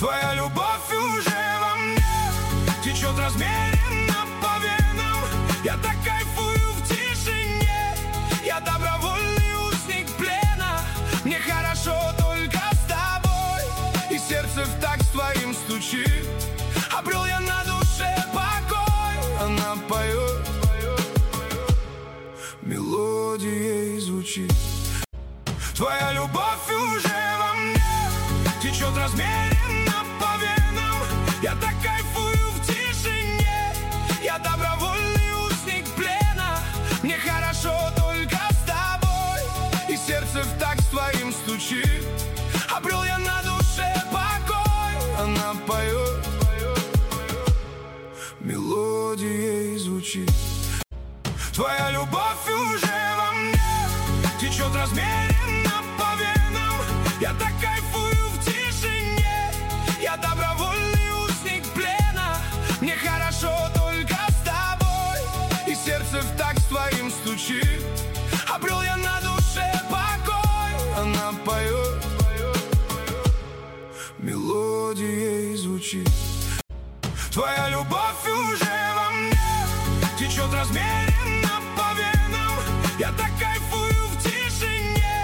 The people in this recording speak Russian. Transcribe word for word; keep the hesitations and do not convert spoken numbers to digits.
Твоя любовь уже во мне течет размеренно по венам. Я так кайфую в тишине, я добровольный узник плена. Мне хорошо только с тобой, и сердце в такт с твоим стучит. Обрел я на душе покой, она поет, мелодией звучит. Твоя любовь уже во мне течет размеренно по венам. Я так кайфую в тишине, я добровольный узник плена. Мне хорошо только с тобой, и сердце в такт с твоим стучит. Обрел я на душе покой, она поет, мелодией звучит. Твоя любовь уже во мне течет размеренно по венам. Я так кайфую в тишине, я добровольный узник плена. Мне хорошо только с тобой, и сердце в такт с твоим стучит. Обрел я на душе покой, она поет, мелодией звучит. Твоя любовь